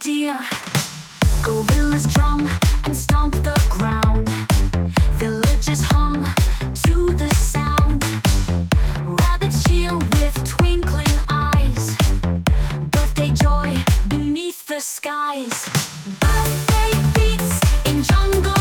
idea. Gorillas drum and stomp the ground. Villagers hum to the sound. Rabbits cheer with twinkling eyes. Birthday joy beneath the skies. Birthday beats in jungle